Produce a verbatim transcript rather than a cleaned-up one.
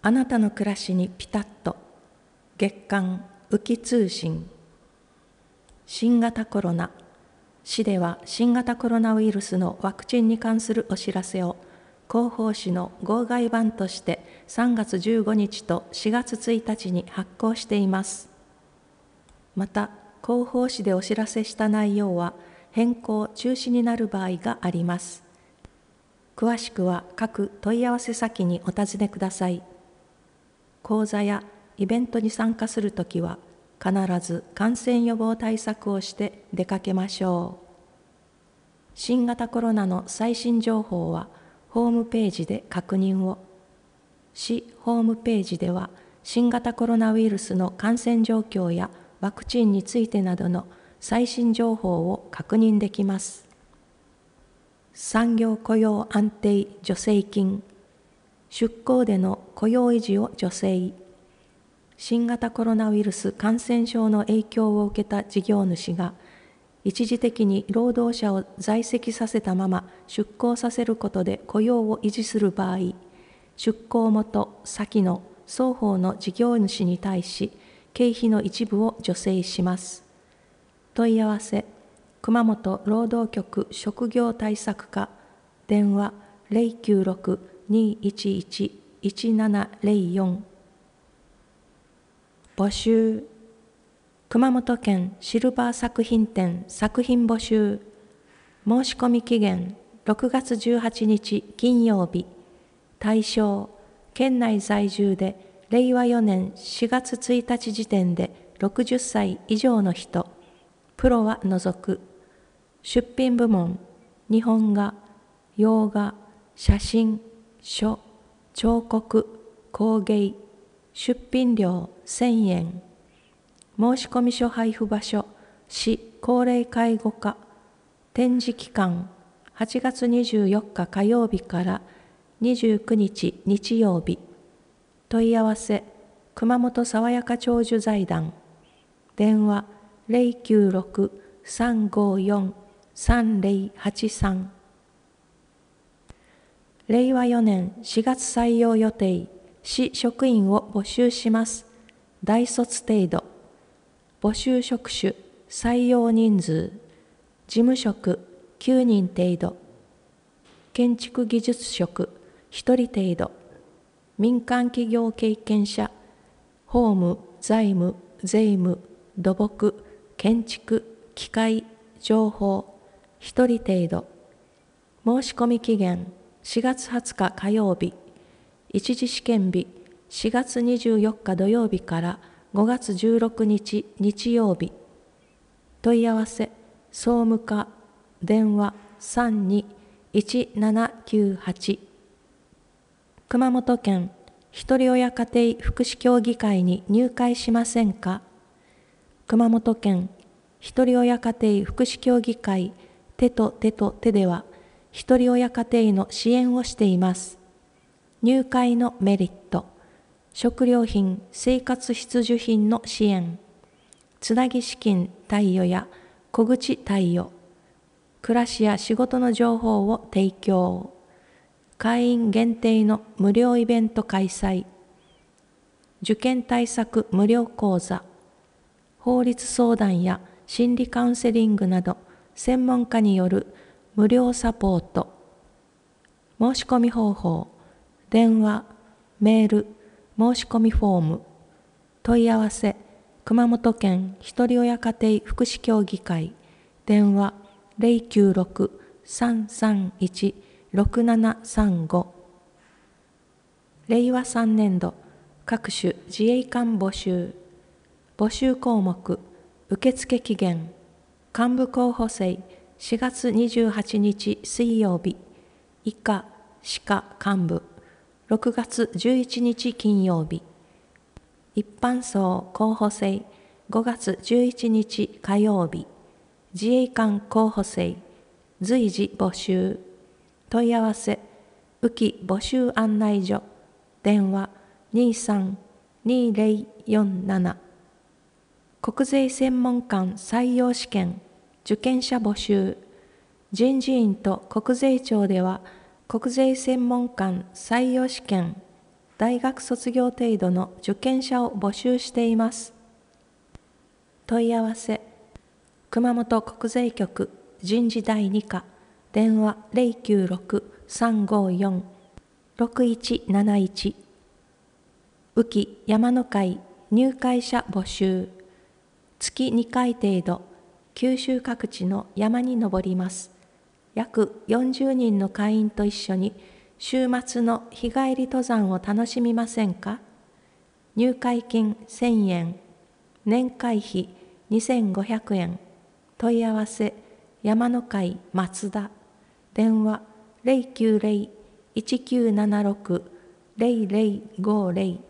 あなたの暮らしにピタッと。月刊ウキ通信。新型コロナ。市では新型コロナウイルスのワクチンに関するお知らせを広報誌の号外版としてさんがつじゅうごにちとしがつついたちに発行しています。また、広報誌でお知らせした内容は変更・中止になる場合があります。詳しくは各問い合わせ先にお尋ねください。講座やイベントに参加するときは、必ず感染予防対策をして出かけましょう。新型コロナの最新情報は、ホームページで確認を。市ホームページでは、新型コロナウイルスの感染状況やワクチンについてなどの最新情報を確認できます。産業雇用安定助成金、出向での雇用維持を助成。新型コロナウイルス感染症の影響を受けた事業主が、一時的に労働者を在籍させたまま出向させることで雇用を維持する場合、出向元先の双方の事業主に対し、経費の一部を助成します。問い合わせ、熊本労働局職業対策課、電話 ゼロきゅうろく にーいちいち いちななゼロよん。募集。熊本県シルバー作品展作品募集。申し込み期限ろくがつじゅうはちにち金曜日。対象、県内在住でれいわよねんしがつついたち時点でろくじゅっさい以上の人。プロは除く。出品部門、日本画、洋画、写真、書、彫刻、工芸。出品料せんえん。申込書配布場所、市高齢介護課。展示期間、はちがつにじゅうよっか火曜日からにじゅうくにち日曜日。問い合わせ、熊本爽やか長寿財団。電話ゼロきゅうろく さんごよん さんゼロはちさん。れいわよねんしがつ採用予定、市職員を募集します。大卒程度。募集職種、採用人数。事務職、きゅうにん程度。建築技術職、ひとり程度。民間企業経験者、法務、財務、税務、土木、建築、機械、情報、ひとり程度。申し込み期限、しがつはつか火曜日。一次試験日、しがつにじゅうよっか土曜日からごがつじゅうろくにち日曜日。問い合わせ、総務課、電話 さんにいちななきゅうはち。熊本県ひとり親家庭福祉協議会に入会しませんか？熊本県ひとり親家庭福祉協議会手と手と手では、ひとり親家庭の支援をしています。入会のメリット、食料品・生活必需品の支援、つなぎ資金貸与や小口貸与、暮らしや仕事の情報を提供、会員限定の無料イベント開催、受験対策無料講座、法律相談や心理カウンセリングなど専門家による無料サポート。申し込み方法、電話、メール、申し込みフォーム。問い合わせ、熊本県ひとり親家庭福祉協議会。電話ゼロきゅうろく さんさんいち ろくななさんご。れいわさんねんど各種自衛官募集。募集項目、受付期限、幹部候補生しがつにじゅうはちにち水曜日。以下、歯科幹部。ろくがつじゅういちにち金曜日。一般層候補生ごがつじゅういちにち火曜日。自衛官候補生随時募集。問い合わせ、宇城募集案内所。電話にさん にゼロよんなな。国税専門官採用試験受験者募集。人事院と国税庁では、国税専門官採用試験、 大学卒業程度の受験者を募集しています。問い合わせ、熊本国税局人事第二課、電話 ゼロきゅうろく さんごよん ろくいちなないち。宇城山の会入会者募集。月にかい程度、九州各地の山に登ります。約よんじゅうにんの会員と一緒に週末の日帰り登山を楽しみませんか？入会金せんえん、年会費にせんごひゃくえん。問い合わせ、山の会松田。電話 ゼロきゅうゼロ いちきゅうななろく ゼロゼロごゼロ。